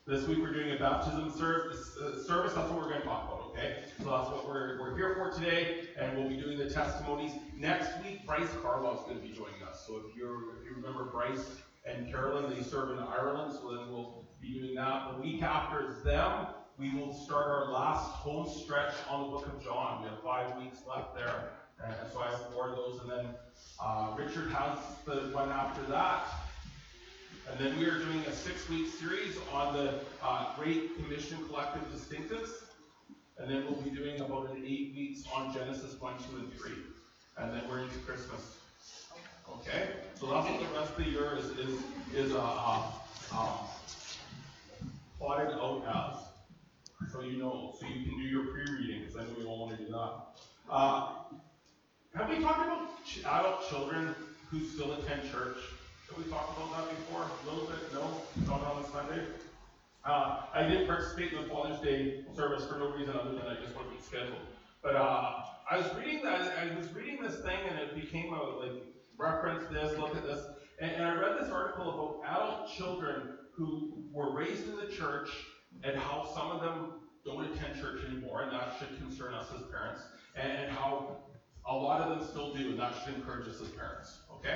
This week we're doing a baptism service. That's what we're going to talk about, okay? So that's what we're here for today, and we'll be doing the testimonies. Next week, Bryce Carlisle is going to be joining us. So if you remember Bryce and Carolyn, they serve in Ireland, so then we'll be doing that. The week after them, we will start our last home stretch on the book of John. We have 5 weeks left there, and so I have 4 of those, and then Richard has the one after that. And then we are doing a 6-week series on the Great Commission Collective Distinctives. And then we'll be doing about an 8 weeks on Genesis 1, 2, and 3. And then we're into Christmas. Okay? So that's what the rest of the year is plotted out as. So you know, so you can do your pre-reading, because I know you all want to do that. Have we talked about adult children who still attend church? Have we talked about that before? A little bit? No? Not on Sunday? I didn't participate in the Father's Day service for no reason other than I just wasn't scheduled. But I was reading this thing, and it became reference this, look at this. And I read this article about adult children who were raised in the church and how some of them don't attend church anymore, and that should concern us as parents, and how a lot of them still do, and that should encourage us as parents. Okay?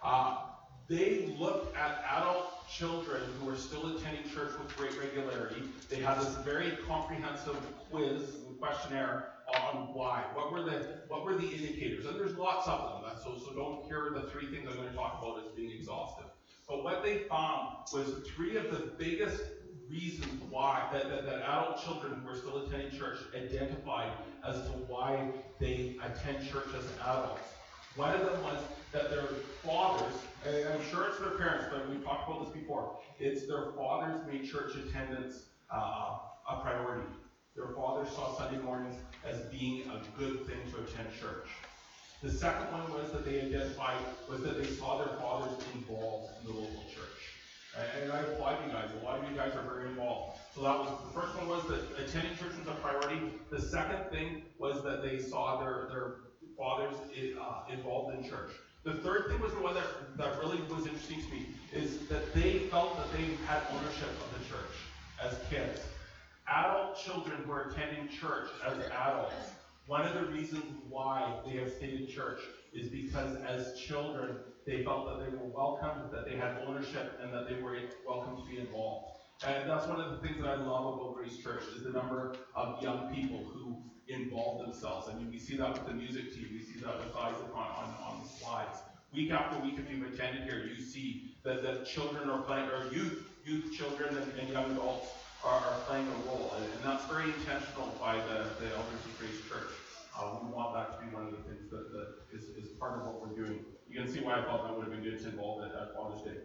They looked at adult children who were still attending church with great regularity. They had this very comprehensive quiz and questionnaire on why. What were the indicators? And there's lots of them. So don't hear the 3 things I'm going to talk about as being exhaustive. But what they found was 3 of the biggest reasons why that adult children who were still attending church identified as to why they attend church as adults. One of them was that their fathers, and I'm sure it's their parents, but we've talked about this before, it's their fathers made church attendance a priority. Their fathers saw Sunday mornings as being a good thing to attend church. The second one was that they identified was that they saw their fathers involved in the local church. And I applaud you guys. A lot of you guys are very involved. So that was the first one, was that attending church was a priority. The second thing was that they saw their fathers involved in church. The third thing was the one that really was interesting to me, is that they felt that they had ownership of the church as kids. Adult children who are attending church as adults, one of the reasons why they have stayed in church is because as children, they felt that they were welcomed, that they had ownership, and that they were welcome to be involved. And that's one of the things that I love about Grace Church, is the number of young people who involve themselves. I mean, we see that with the music team, we see that with Isaac on the slides. Week after week, if you've attended here, you see that children are playing, or youth children and young adults are playing a role. And that's very intentional by the elders of Grace Church. We want that to be one of the things that is part of what we're doing. You can see why I thought that would have been good to involve at Father's Day.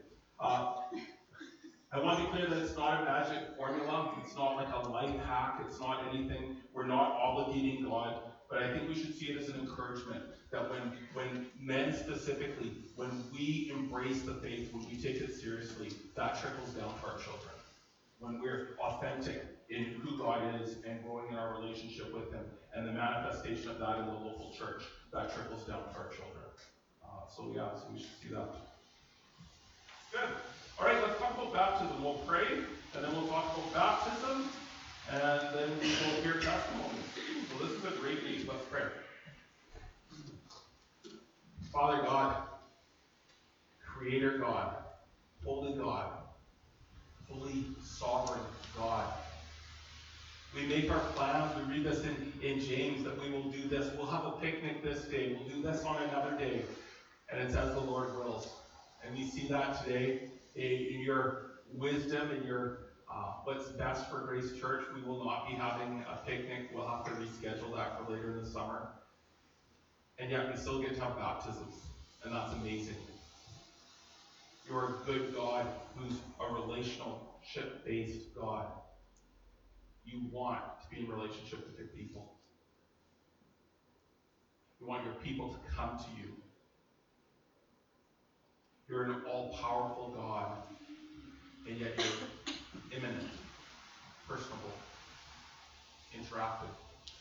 I want to be clear that it's not a magic formula. It's not like a life hack. It's not anything. We're not obligating God. But I think we should see it as an encouragement that when men specifically, when we embrace the faith, when we take it seriously, that trickles down to our children. When we're authentic in who God is and growing in our relationship with Him, and the manifestation of that in the local church, that trickles down to our children. So we should see that. Good. All right, let's talk about baptism. We'll pray, and then we'll talk about baptism, and then we'll hear testimonies. So this is a great week. Let's pray. Father God, Creator God, Holy God, Holy Sovereign God, we make our plans. We read this in James that we will do this. We'll have a picnic this day. We'll do this on another day. And it's as the Lord wills. And we see that today in your wisdom and your what's best for Grace Church. We will not be having a picnic. We'll have to reschedule that for later in the summer. And yet we still get to have baptisms. And that's amazing. You're a good God who's a relationship-based God. You want to be in relationship with your people. You want your people to come to you. You're an all-powerful God, and yet you're immanent, personable, interactive.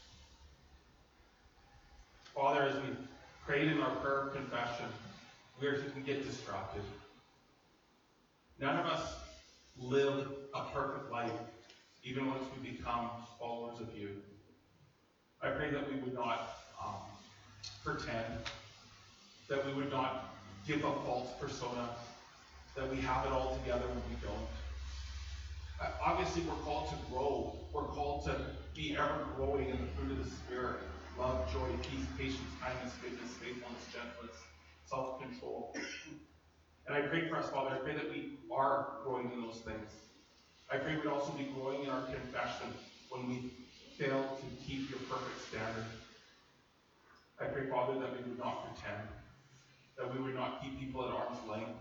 Father, as we prayed in our prayer of confession, we can get distracted. None of us live a perfect life, even once we become followers of you. I pray that we would not pretend, that we would not give a false persona, that we have it all together when we don't. Obviously, we're called to grow. We're called to be ever growing in the fruit of the Spirit: love, joy, peace, patience, kindness, goodness, faithfulness, gentleness, self-control. And I pray for us, Father, I pray that we are growing in those things. I pray we'd also be growing in our confession when we fail to keep your perfect standard. I pray, Father, that we would not pretend, that we would not keep people at arm's length.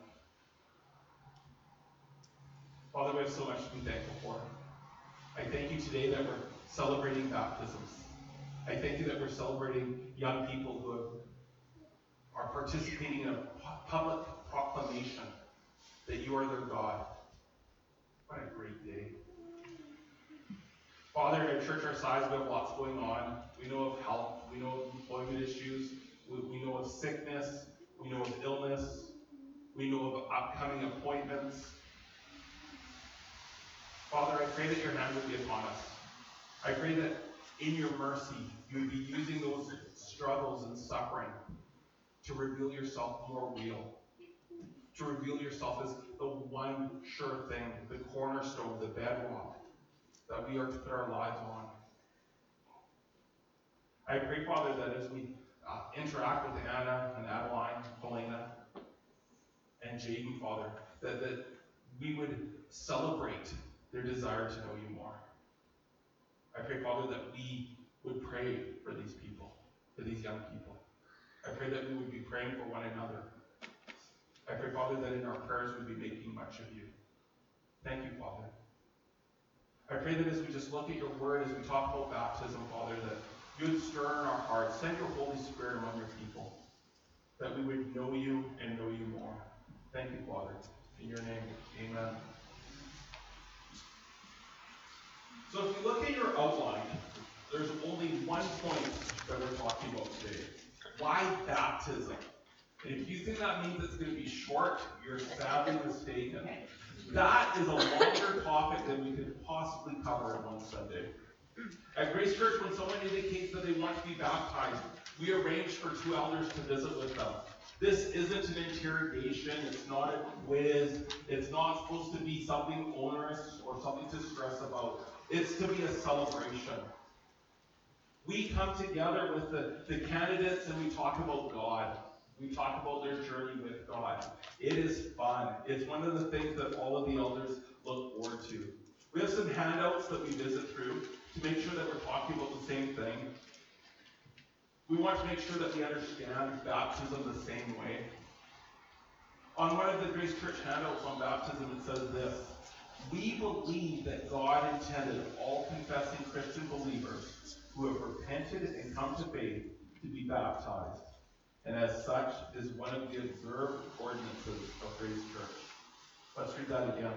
Father, we have so much to be thankful for. I thank you today that we're celebrating baptisms. I thank you that we're celebrating young people who are participating in a public proclamation that you are their God. What a great day. Father, in a church our size, we have lots going on. We know of health. We know of employment issues. We know of sickness. We know of illness. We know of upcoming appointments. Father, I pray that your hand would be upon us. I pray that in your mercy, you would be using those struggles and suffering to reveal yourself more real, to reveal yourself as the one sure thing, the cornerstone, the bedrock that we are to put our lives on. I pray, Father, that as we interact with Anna and Adeline, Helena, and Jaden, Father, that we would celebrate their desire to know you more. I pray, Father, that we would pray for these people, for these young people. I pray that we would be praying for one another. I pray, Father, that in our prayers we'd be making much of you. Thank you, Father. I pray that as we just look at your word, as we talk about baptism, Father, that you would stir in our hearts, send your Holy Spirit among your people, that we would know you and know you more. Thank you, Father. In your name, amen. So if you look at your outline, there's only one point that we're talking about today. Why baptism? And if you think that means it's going to be short, you're sadly mistaken. That is a longer topic than we could possibly cover in one Sunday. At Grace Church, when someone indicates that they want to be baptized, we arrange for 2 elders to visit with them. This isn't an interrogation. It's not a quiz. It's not supposed to be something onerous or something to stress about. It's to be a celebration. We come together with the candidates and we talk about God. We talk about their journey with God. It is fun. It's one of the things that all of the elders look forward to. We have some handouts that we visit through to make sure that we're talking about the same thing. We want to make sure that we understand baptism the same way. On one of the Grace Church handouts on baptism, it says this: we believe that God intended all confessing Christian believers who have repented and come to faith to be baptized, and as such is one of the observed ordinances of Grace Church. Let's read that again.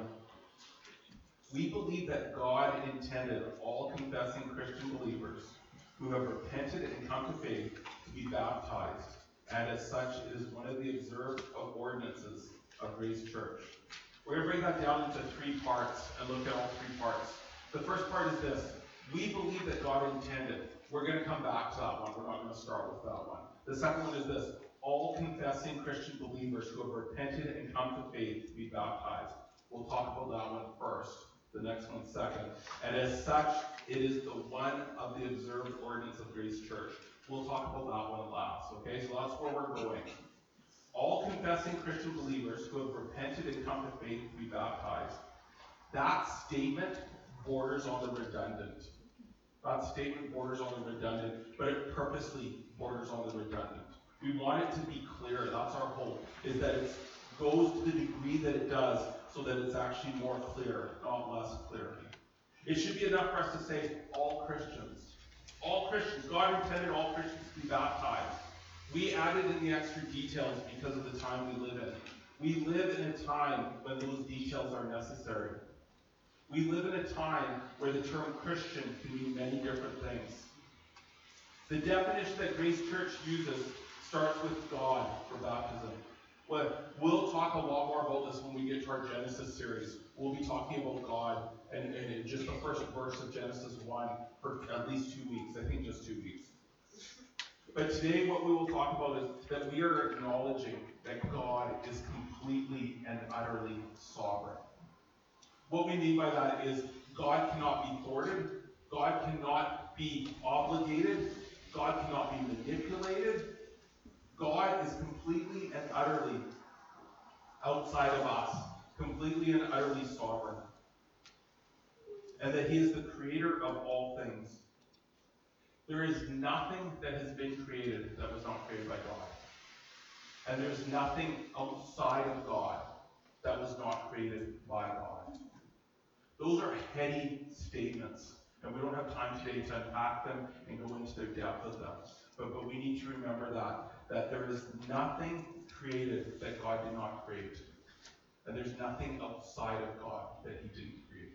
We believe that God intended all confessing Christian believers who have repented and come to faith to be baptized, and as such it is one of the observed ordinances of Grace Church. We're going to break that down into 3 parts and look at all 3 parts. The first part is this: we believe that God intended. We're going to come back to that one. We're not going to start with that one. The second one is this: all confessing Christian believers who have repented and come to faith to be baptized. We'll talk about that one first, the next one second. And as such, it is the one of the observed ordinance of Grace Church. We'll talk about that one last, okay? So that's where we're going. All confessing Christian believers who have repented and come to faith to be baptized. That statement borders on the redundant. That statement borders on the redundant, but it purposely borders on the redundant. We want it to be clear. That's our hope, is that it goes to the degree that it does so that it's actually more clear, not less clear. It should be enough for us to say all Christians. All Christians. God intended all Christians to be baptized. We added in the extra details because of the time we live in. We live in a time when those details are necessary. We live in a time where the term Christian can mean many different things. The definition that Grace Church uses starts with God for baptism. We'll talk a lot more about this when we get to our Genesis series. We'll be talking about God and in just the first verse of Genesis 1 for at least 2 weeks. I think just 2 weeks. But today what we will talk about is that we are acknowledging that God is completely and utterly sovereign. What we mean by that is God cannot be thwarted, God cannot be obligated, God cannot be manipulated. God is completely and utterly outside of us, completely and utterly sovereign. And that He is the creator of all things. There is nothing that has been created that was not created by God. And there's nothing outside of God that was not created by God. Those are heady statements. And we don't have time today to unpack them and go into the depth of them. But we need to remember that there is nothing created that God did not create. And there's nothing outside of God that He didn't create.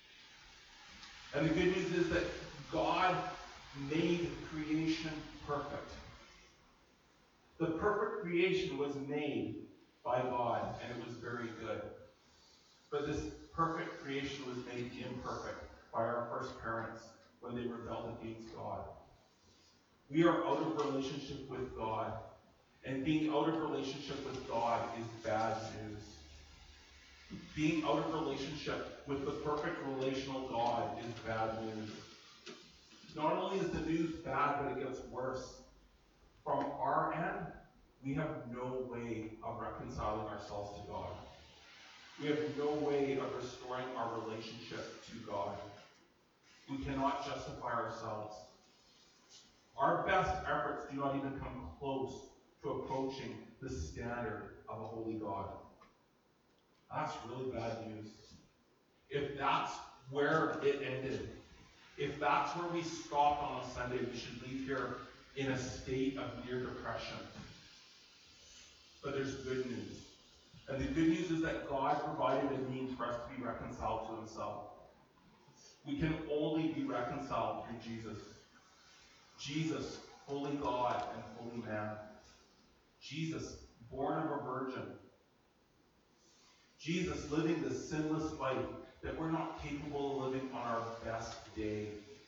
And the good news is that God made creation perfect. The perfect creation was made by God, and it was very good. But this perfect creation was made imperfect by our first parents when they rebelled against God. We are out of relationship with God, and being out of relationship with God is bad news. Being out of relationship with the perfect relational God is bad news. Not only is the news bad, but it gets worse. From our end, we have no way of reconciling ourselves to God. We have no way of restoring our relationship to God. We cannot justify ourselves. Our best efforts do not even come close to approaching the standard of a holy God. That's really bad news. If that's where it ended, if that's where we stopped on a Sunday, we should leave here in a state of near depression. But there's good news. And the good news is that God provided a means for us to be reconciled to Himself. We can only be reconciled through Jesus. Jesus, fully God and fully man. Jesus, born of a virgin. Jesus living the sinless life that we're not capable of living on our best day.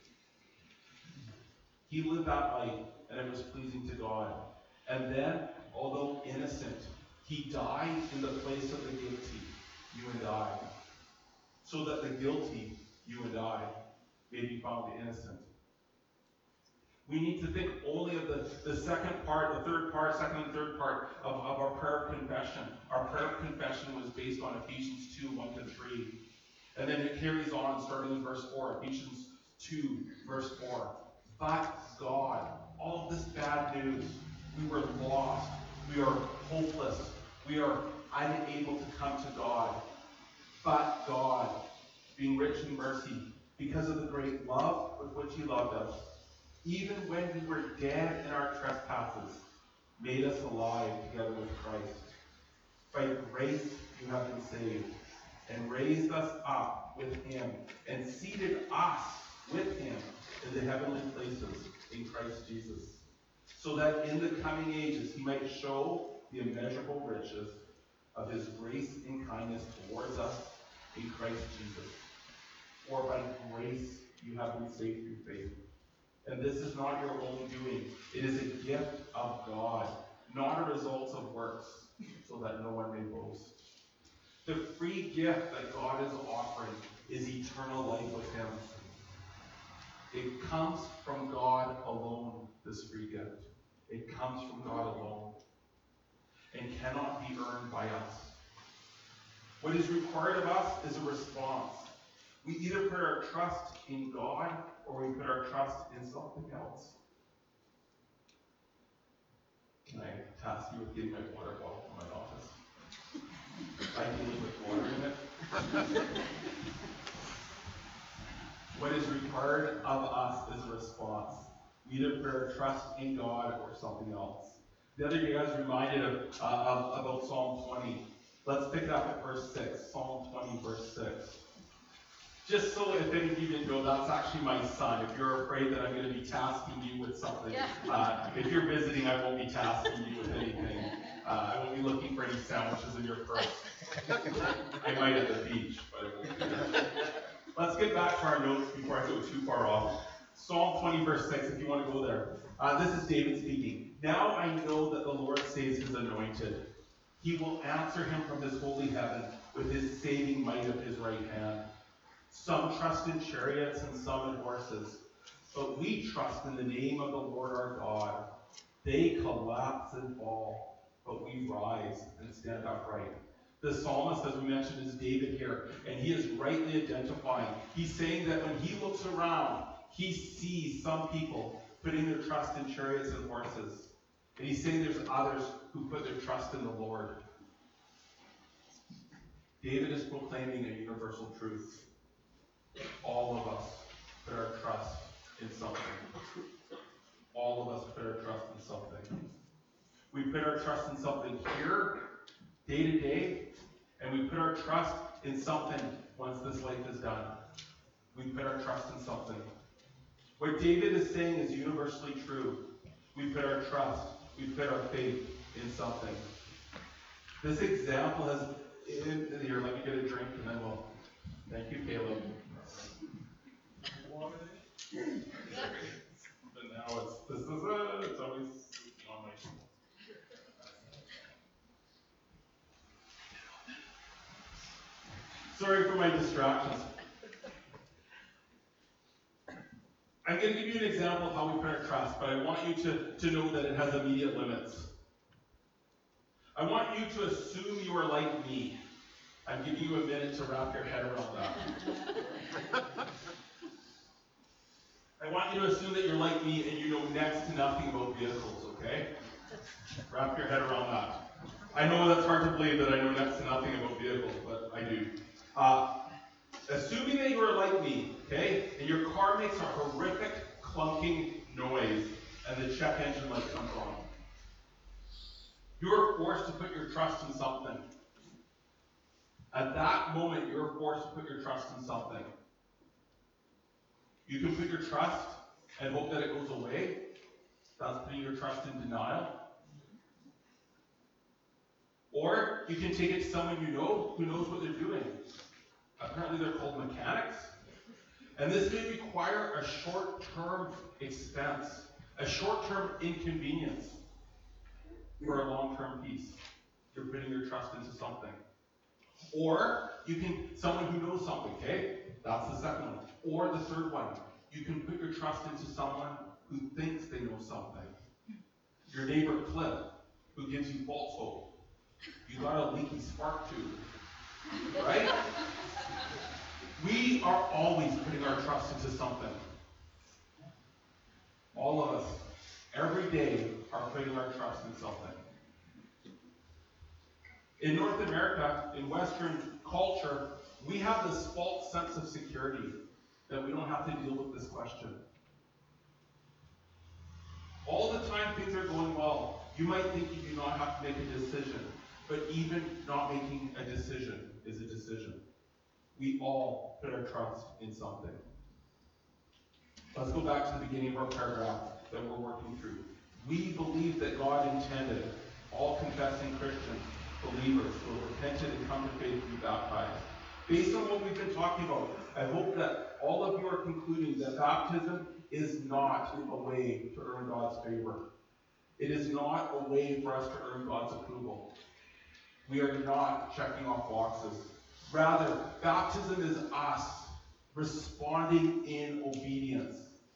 He lived that life, and it was pleasing to God. And then, although innocent, He died in the place of the guilty, you and I, so that the guilty, you and I, may be found innocent. We need to think only of the second part, the third part, second and third part of our prayer of confession. Our prayer of confession was based on Ephesians 2, 1 to 3. And then it carries on starting in verse 4, Ephesians 2, verse 4. But God, all of this bad news, we were lost, we are hopeless, we are unable to come to God. But God, being rich in mercy, because of the great love with which He loved us, even when we were dead in our trespasses, made us alive together with Christ. By grace you have been saved, and raised us up with Him, and seated us with Him in the heavenly places in Christ Jesus, so that in the coming ages He might show the immeasurable riches of His grace and kindness towards us in Christ Jesus. For by grace you have been saved through faith. And this is not your own doing. It is a gift of God, not a result of works, so that no one may boast. The free gift that God is offering is eternal life with Him. It comes from God alone, this free gift. It comes from God alone and cannot be earned by us. What is required of us is a response. We either put our trust in God or we put our trust in something else. Can I task you with getting my water bottle from my office? Ideally with water in it. What is required of us is a response. We either put our trust in God or something else. The other day I was reminded about Psalm 20. Let's pick it up at verse 6. Psalm 20, verse 6. Just so if any of you didn't know, that's actually my son. If you're afraid that I'm going to be tasking you with something, if you're visiting, I won't be tasking you with anything. I won't be looking for any sandwiches in your purse. I might at the beach, but it won't be there. Let's get back to our notes before I go too far off. Psalm 20, verse 6, if you want to go there. This is David speaking. Now I know that the Lord saves his anointed. He will answer him from his holy heaven with his saving might of his right hand. Some trust in chariots and some in horses, but we trust in the name of the Lord our God. They collapse and fall, but we rise and stand upright. The psalmist, as we mentioned, is David here, and he is rightly identifying. He's saying that when he looks around, he sees some people putting their trust in chariots and horses. And he's saying there's others who put their trust in the Lord. David is proclaiming a universal truth. All of us put our trust in something. All of us put our trust in something. We put our trust in something here, day to day, and we put our trust in something once this life is done. We put our trust in something. What David is saying is universally true. We put our trust, we put our faith in something. This example has, here, let me get a drink and then we'll, thank you, Caleb. But now it's always on my shoulder. Sorry for my distractions. I'm going to give you an example of how we put our trust, but I want you to know that it has immediate limits. I want you to assume you are like me. I'm giving you a minute to wrap your head around that. I want you to assume that you're like me and you know next to nothing about vehicles, okay? Wrap your head around that. I know that's hard to believe that I know next to nothing about vehicles, but I do. Assuming that you are like me, okay, and your car makes a horrific clunking noise and the check engine light comes on. You are forced to put your trust in something. At that moment, you are forced to put your trust in something. You can put your trust and hope that it goes away. That's putting your trust in denial. Or you can take it to someone you know who knows what they're doing. Apparently they're called mechanics. And this may require a short-term expense, a short-term inconvenience for a long-term peace. You're putting your trust into something. Or you can, someone who knows something, okay? That's the second one. Or the third one, you can put your trust into someone who thinks they know something. Your neighbor Cliff, who gives you false hope. You got a leaky spark tube, right? We are always putting our trust into something. All of us, every day, are putting our trust in something. In North America, in Western culture, we have this false sense of security that we don't have to deal with this question. All the time things are going well. You might think you do not have to make a decision, but even not making a decision is a decision. We all put our trust in something. Let's go back to the beginning of our paragraph that we're working through. We believe that God intended all confessing Christians, believers who have repented and come to faith to be baptized. Based on what we've been talking about, I hope that all of you are concluding that baptism is not a way to earn God's favor. It is not a way for us to earn God's approval. We are not checking off boxes. Rather, baptism is us responding in obedience.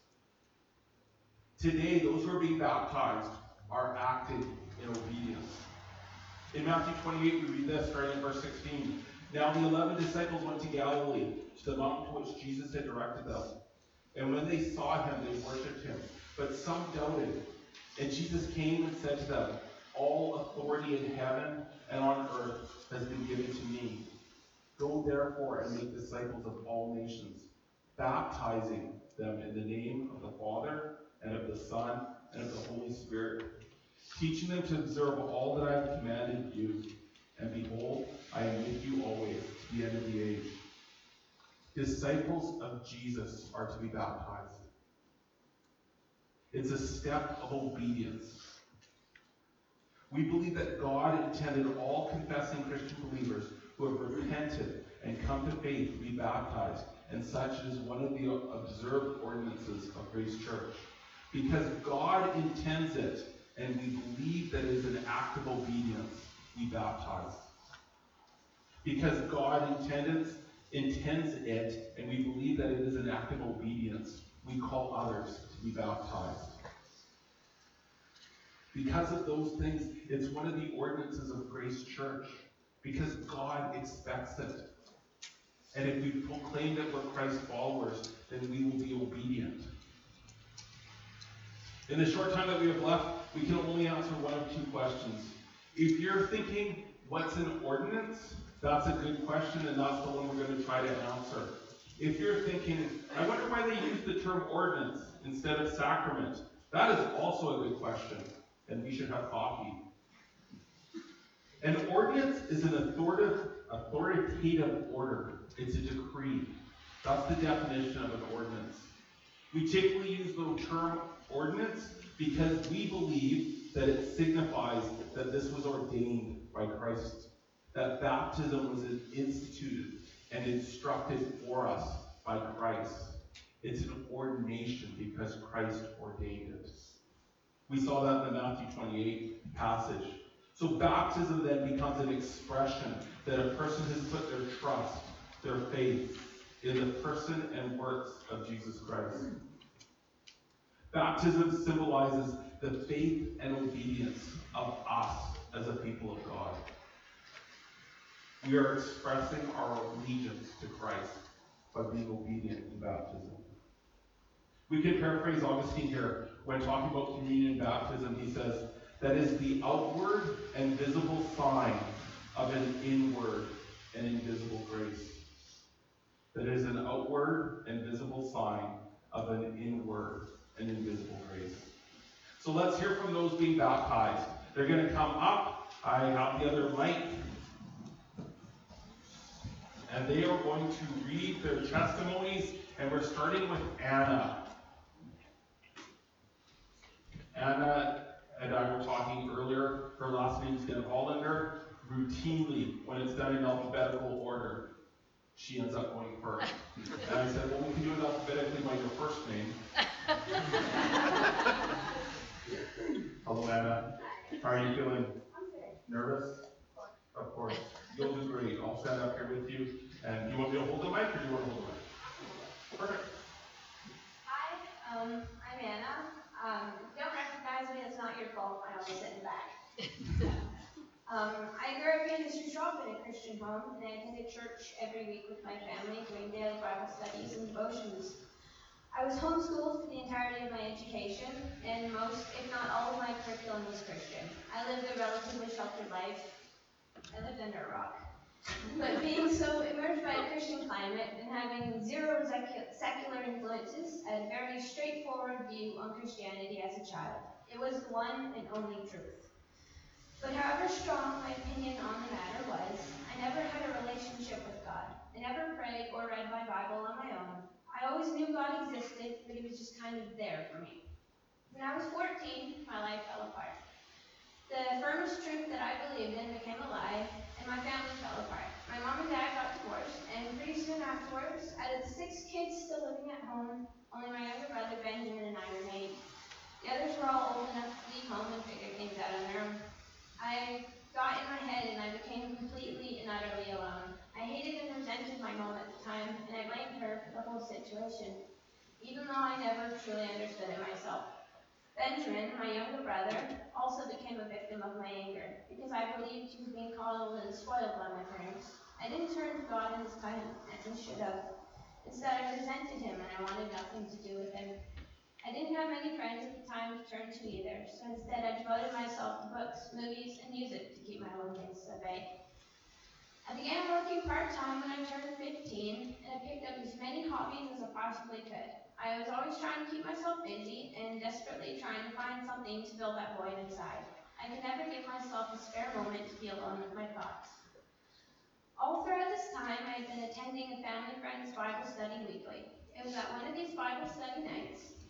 Today, those who are being baptized are acting in obedience. In Matthew 28, we read this, starting in verse 16. Now the 11 disciples went to Galilee, to the mountain to which Jesus had directed them. And when they saw him, they worshipped him. But some doubted. And Jesus came and said to them, all authority in heaven and on earth has been given to me. Go therefore and make disciples of all nations, baptizing them in the name of the Father and of the Son and of the Holy Spirit, teaching them to observe all that I have commanded you. And behold, I am with you always to the end of the age. Disciples of Jesus are to be baptized. It's a step of obedience. We believe that God intended all confessing Christian believers who have repented and come to faith to be baptized, and such is one of the observed ordinances of Grace Church. Because God intends it, and we believe that it is an act of obedience, we baptize. Because God intends it, and we believe that it is an act of obedience, we call others to be baptized. Because of those things, it's one of the ordinances of Grace Church. Because God expects it. And if we proclaim that we're Christ followers, then we will be obedient. In the short time that we have left, we can only answer one of two questions. If you're thinking, what's an ordinance? That's a good question, and that's the one we're going to try to answer. If you're thinking, I wonder why they use the term ordinance instead of sacrament, that is also a good question, and we should have coffee. An ordinance is an authoritative order. It's a decree. That's the definition of an ordinance. We typically use the term ordinance because we believe that it signifies that this was ordained by Christ, that baptism was instituted and instructed for us by Christ. It's an ordination because Christ ordained it. We saw that in the Matthew 28 passage. So baptism then becomes an expression that a person has put their trust, their faith, in the person and works of Jesus Christ. Baptism symbolizes the faith and obedience of us as a people of God. We are expressing our allegiance to Christ by being obedient in baptism. We can paraphrase Augustine here when talking about communion and baptism. He says, that is the outward and visible sign of an inward and invisible grace. That is an outward and visible sign of an inward and invisible grace. So let's hear from those being baptized. They're going to come up. I have the other mic. And they are going to read their testimonies. And we're starting with Anna. Anna and I were talking earlier. Her last name is Den Hollander. Routinely, when it's done in alphabetical order, she ends up going first. And I said, well, we can do it alphabetically by your first name. Hello, Anna. How are you feeling? Nervous? Of course. You'll do great. I'll stand up here with you. And you want me to hold the mic, or do you want to hold the mic? Perfect. Hi, I'm Anna. Don't recognize me, it's not your fault. I always sit in the back. I grew up in a history shop in a Christian home, and I attended church every week with my family, doing daily Bible studies and devotions. I was homeschooled for the entirety of my education, and most, if not all, of my curriculum was Christian. I lived a relatively sheltered life. I lived under a rock. But being so immersed by a Christian climate and having zero secular influences, I had a very straightforward view on Christianity as a child. It was the one and only truth. But however strong my opinion on the matter was, I never had a relationship with God. I never prayed or read my Bible on my own. I always knew God existed, but he was just kind of there for me. When I was 14, my life fell apart. The firmest truth that I believed in became a lie, and my family fell apart. My mom and dad got divorced, and pretty soon afterwards, out of the 6 kids still living at home, only my younger brother Benjamin and I remained. The others were all old enough to leave home and figure things out on their own. I got in my head, and I became completely and utterly alone. I hated and resented my mom at the time, and I blamed her for the whole situation, even though I never truly understood it myself. Benjamin, my younger brother, also became a victim of my anger, because I believed he was being coddled and spoiled by my parents. I didn't turn to God in his time, as I should have. Instead, I resented him, and I wanted nothing to do with him. I didn't have many friends at the time to turn to either, so instead I devoted myself to books, movies, and music to keep my loneliness at bay. I began working part-time when I turned 15, and I picked up as many hobbies as I possibly could. I was always trying to keep myself busy and desperately trying to find something to fill that void inside. I could never give myself a spare moment to be alone with my thoughts. All throughout this time, I had been attending a family friend's Bible study weekly. It was at one of these Bible study nights,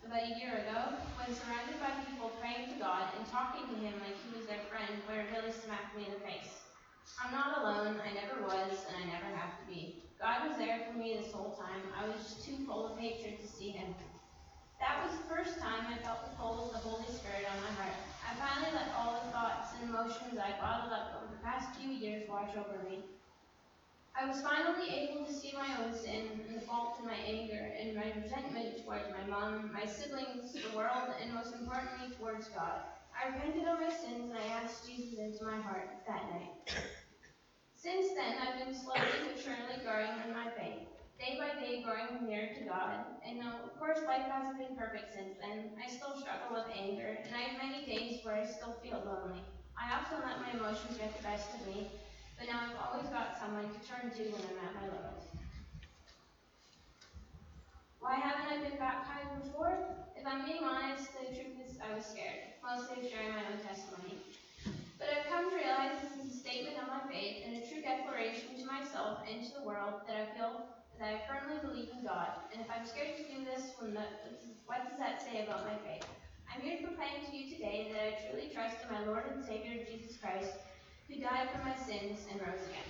about a year ago, when surrounded by people praying to God and talking to him like he was their friend, where it really smacked me in the face. I'm not alone, I never was, and I never have to be. God was there for me this whole time. I was just too full of hatred to see him. That was the first time I felt the pull of the Holy Spirit on my heart. I finally let all the thoughts and emotions I bottled up over the past few years wash over me. I was finally able to see my own sin and the fault in my anger and my resentment towards my mom, my siblings, the world, and most importantly, towards God. I repented of my sins and I asked Jesus into my heart that night. Since then, I've been slowly but surely growing in my faith, day by day growing nearer to God. And now, of course, life hasn't been perfect since then. I still struggle with anger, and I have many days where I still feel lonely. I often let my emotions get the best of me, but now I've always got someone to turn to when I'm at my lowest. Why haven't I been baptized before? If I'm being honest, the truth is I was scared, mostly of sharing my own testimony. But I've come to realize this is a statement of my faith and a true declaration to myself and to the world that I feel that I firmly believe in God. And if I'm scared to do this, what does that say about my faith? I'm here to proclaim to you today that I truly trust in my Lord and Savior Jesus Christ, who died for my sins and rose again.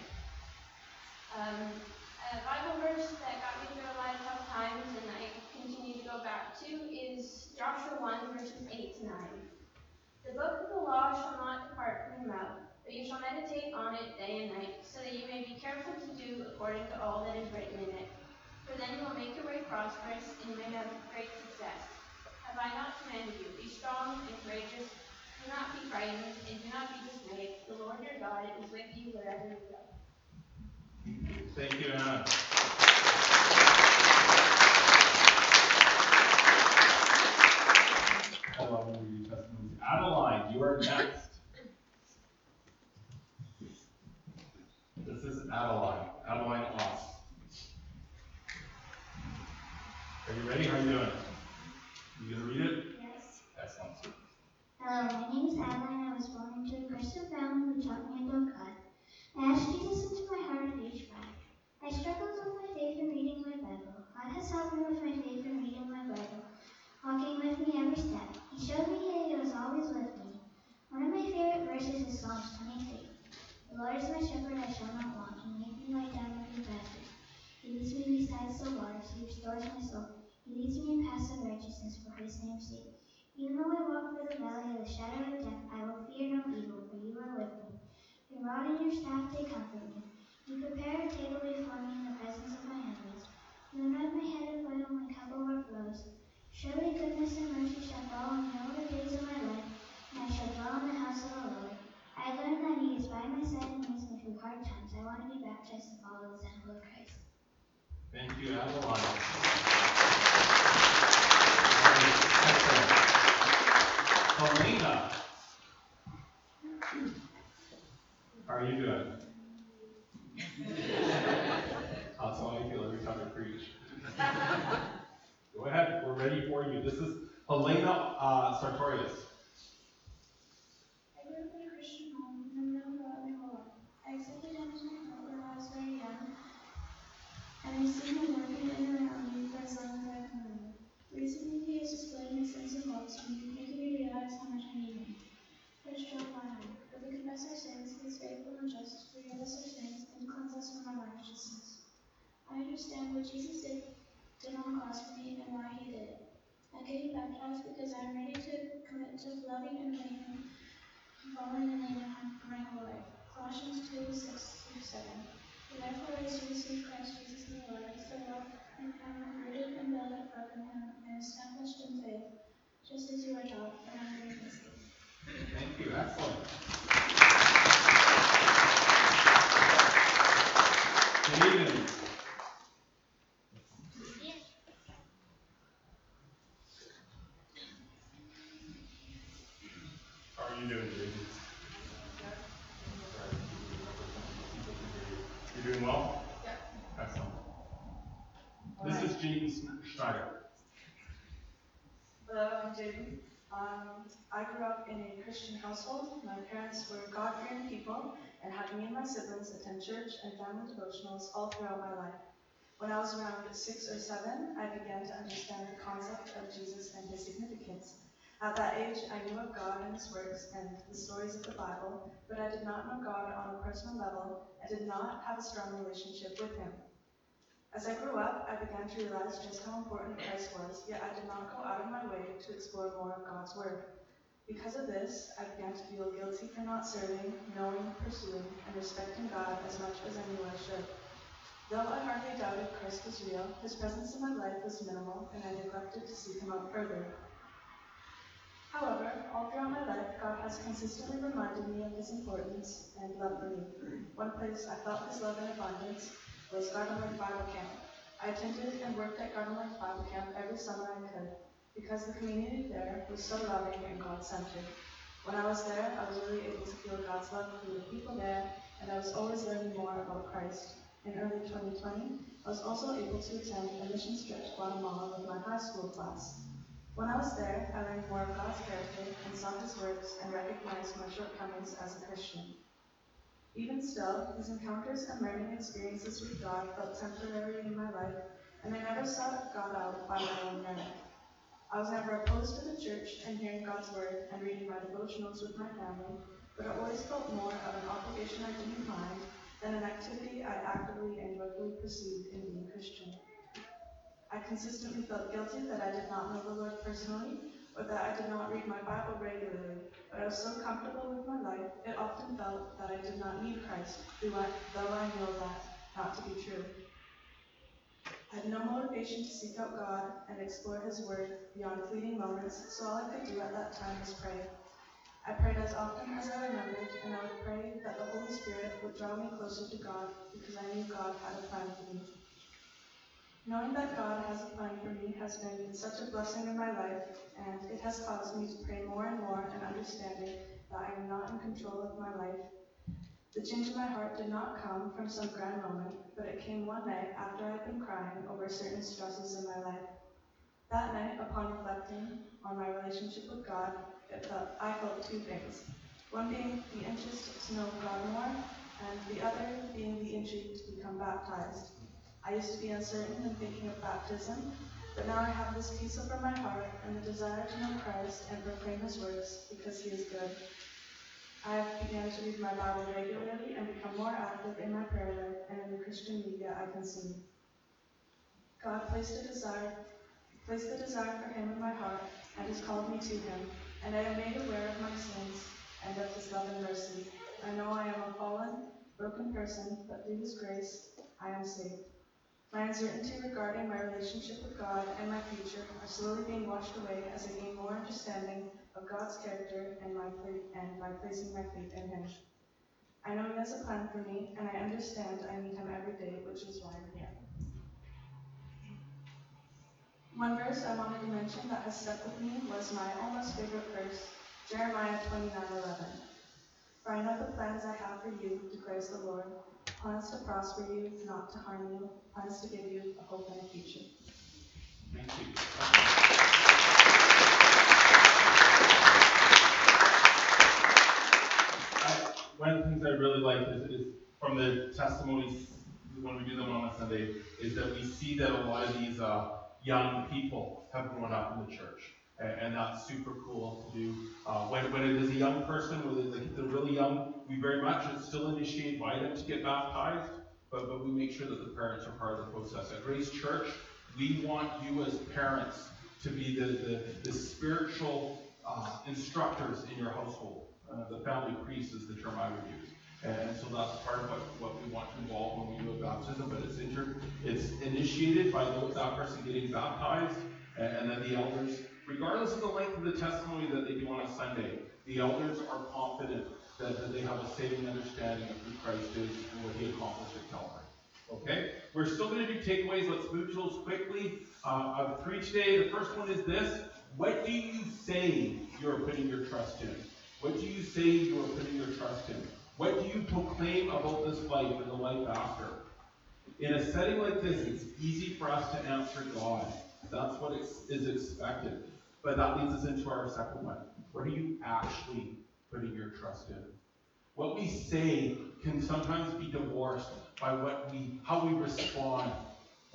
A Bible verse that got me through a lot of tough times and I continue to go back to is Joshua 1, verses 8 to 9. The book of the law shall not depart from your mouth, but you shall meditate on it day and night, so that you may be careful to do according to all that is written in it. For then you will make your way prosperous, and you may have great success. Have I not commanded you? Be strong and courageous. Do not be frightened, and do not be dismayed. The Lord your God is with you wherever you go. Thank you, Anna. I love when we do testimonies. Adeline, you are next. This is Adeline. Adeline Oss. Are you ready? How are you doing? You gonna read it? Yes. Excellent. Hello, my name is Adeline. I was born into a Christian family who taught me about God. I asked Jesus into my heart at age 5. I struggled with my faith in reading my Bible. God has helped me with my faith in reading my Bible, walking with me every step. He showed me that He was always with me. One of my favorite verses is Psalms 23. The Lord is my shepherd, I shall not want. He makes me lie down in green pastures. He leads me beside still waters. He restores my soul. He leads me in paths of righteousness for His name's sake. Even though I walk through the valley of the shadow of death, I will fear no evil, for you are with me. Your rod and your staff, they comfort me. You prepare a table before me in the presence of my enemies. You anoint my head with oil, my cup overflows. Surely goodness and mercy shall follow me all the days of my life, and I shall dwell in the house of the Lord. I have learned that He is by my side and leads me through hard times. I want to be baptized and follow the example of Christ. Thank you, Adeline. Helena. How are you doing? That's how I feel every time I preach. Go ahead, we're ready for you. This is Helena Sartorius. I grew up in a Christian home and I've known God my whole life. I accepted Him as my Lord when I was very young, and I've seen Him working in and around me for as long as I can remember. Recently, He has displayed His sense of love to me, making me realize how much I need Him. First John 1:9. If we confess our sins, He is faithful and just to forgive us our sins and to cleanse us from unrighteousness. I understand what Jesus did on the cross for me and why He did it. I'm getting baptized because I'm ready to commit to loving and obeying Him, following and leading Him for my whole life. Colossians 2:6-7. Therefore, as you receive Christ Jesus as Lord, so walk in Him, rooted and built up in Him, and established in faith, just as you were taught, remembering these things. Thank you, excellent. David. How are you doing, David? You're doing well? Yeah. Excellent. This is Jaden Schneider. Hello, I'm Jaden. I grew up in a Christian household. My parents were God-fearing people and had me and my siblings attend church and family devotionals all throughout my life. When I was around 6 or 7, I began to understand the concept of Jesus and his significance. At that age, I knew of God and his works and the stories of the Bible, but I did not know God on a personal level and did not have a strong relationship with him. As I grew up, I began to realize just how important Christ was, yet I did not go out of my way to explore more of God's Word. Because of this, I began to feel guilty for not serving, knowing, pursuing, and respecting God as much as I knew I should. Though I hardly doubted Christ was real, his presence in my life was minimal, and I neglected to seek him out further. However, all throughout my life, God has consistently reminded me of his importance and love for me. One place I felt his love in abundance was Garden Life Bible Camp. I attended and worked at Garden Life Bible Camp every summer I could, because the community there was so loving and God-centered. When I was there, I was really able to feel God's love through the people there, and I was always learning more about Christ. In early 2020, I was also able to attend a missions trip to Guatemala with my high school class. When I was there, I learned more of God's character and saw his works and recognized my shortcomings as a Christian. Even still, these encounters and learning experiences with God felt temporary in my life, and I never sought God out by my own merit. I was never opposed to the church and hearing God's word and reading my devotionals with my family, but I always felt more of an obligation I didn't mind than an activity I actively and joyfully pursued in being Christian. I consistently felt guilty that I did not know the Lord personally, or that I did not read my Bible regularly, but I was so comfortable with my life, it often felt that I did not need Christ, though I know that not to be true. I had no motivation to seek out God and explore his word beyond fleeting moments, so all I could do at that time was pray. I prayed as often as I remembered, and I would pray that the Holy Spirit would draw me closer to God, because I knew God had a plan for me. Knowing that God has a plan for me has been such a blessing in my life, and it has caused me to pray more and more and understanding that I am not in control of my life. The change in my heart did not come from some grand moment, but it came one night after I had been crying over certain stresses in my life. That night, upon reflecting on my relationship with God, I felt two things. One being the interest to know God more, and the other being the intrigue to become baptized. I used to be uncertain in thinking of baptism, but now I have this peace over my heart and the desire to know Christ and proclaim his works because he is good. I have begun to read my Bible regularly and become more active in my prayer life and in the Christian media I consume. God placed the desire for him in my heart and has called me to him, and I am made aware of my sins and of his love and mercy. I know I am a fallen, broken person, but through his grace I am saved. My uncertainty regarding my relationship with God and my future are slowly being washed away as I gain more understanding of God's character and by placing my faith in him. I know he has a plan for me, and I understand I need him every day, which is why I'm here. One verse I wanted to mention that has stuck with me was my almost favorite verse, Jeremiah 29:11. For I know the plans I have for you, declares the Lord, plans to prosper you, not to harm you, plans to give you a hope and a future. Thank you. One of the things I really like is from the testimonies when we do them on a Sunday, is that we see that a lot of these young people have grown up in the church. And that's super cool to do. When it is a young person, when they're really young, we very much still initiate by them to get baptized, but we make sure that the parents are part of the process. At Grace Church, we want you as parents to be the spiritual instructors in your household. The family priest is the term I would use. And so that's part of what we want to involve when we do a baptism, but it's initiated by that person getting baptized, and then the elders, regardless of the length of the testimony that they do on a Sunday, the elders are confident that they have a saving understanding of who Christ is and what he accomplished at Calvary. Okay? We're still going to do takeaways. Let's move to those quickly. I have 3 today. The first one is this. What do you say you're putting your trust in? What do you say you are putting your trust in? What do you proclaim about this life and the life after? In a setting like this, it's easy for us to answer God. That's what is expected. But that leads us into our second one. What are you actually putting your trust in? What we say can sometimes be divorced by how we respond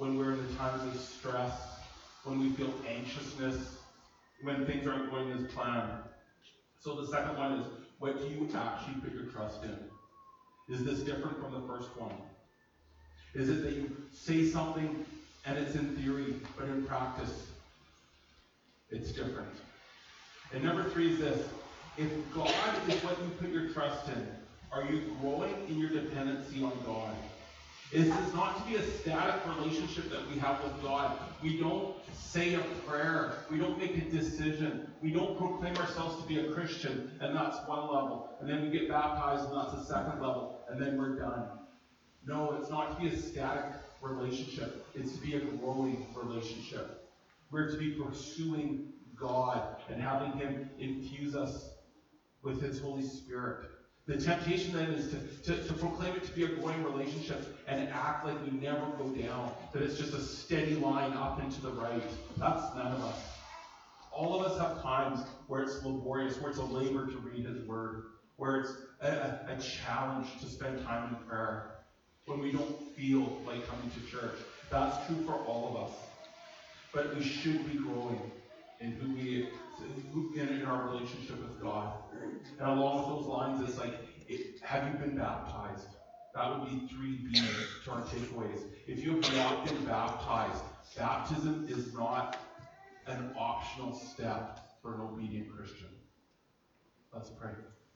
when we're in the times of stress, when we feel anxiousness, when things aren't going as planned. So the second one is, what do you actually put your trust in? Is this different from the first one? Is it that you say something and it's in theory, but in practice, it's different? And number 3 is this. If God is what you put your trust in, are you growing in your dependency on God? This is not to be a static relationship that we have with God. We don't say a prayer. We don't make a decision. We don't proclaim ourselves to be a Christian, and that's one level. And then we get baptized, and that's a second level, and then we're done. No, it's not to be a static relationship. It's to be a growing relationship. We're to be pursuing God and having Him infuse us with His Holy Spirit. The temptation then is to proclaim it to be a growing relationship and act like we never go down, that it's just a steady line up and to the right. That's none of us. All of us have times where it's laborious, where it's a labor to read His Word, where it's a challenge to spend time in prayer, when we don't feel like coming to church. That's true for all of us. But we should be growing in in our relationship with God. And along with those lines, it's like, have you been baptized? That would be 3B to our takeaways. If you have not been baptized, baptism is not an optional step for an obedient Christian. Let's pray.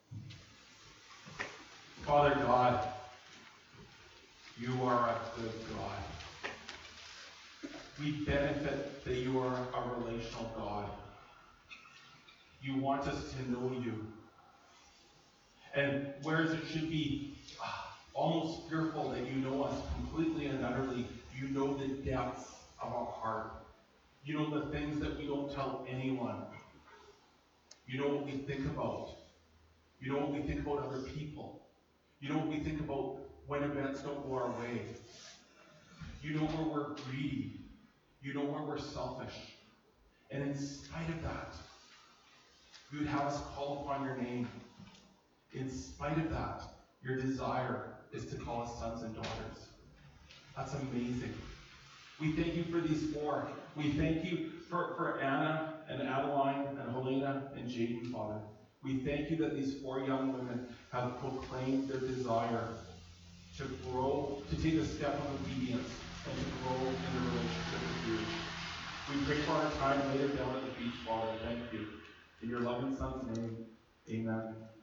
Father God, you are a good God. We benefit that you are a relational God. You want us to know you. And whereas it should be almost fearful that you know us completely and utterly, you know the depths of our heart. You know the things that we don't tell anyone. You know what we think about. You know what we think about other people. You know what we think about when events don't go our way. You know where we're greedy. You know where we're selfish. And in spite of that, you would have us call upon your name. In spite of that, your desire is to call us sons and daughters. That's amazing. We thank you for these 4. We thank you for Anna and Adeline and Helena and Jaden, Father. We thank you that these 4 young women have proclaimed their desire to grow, to take a step of obedience, and to grow in the relationship with you. We pray for our time later down at the beach, Father. Thank you. In your loving Son's name, amen.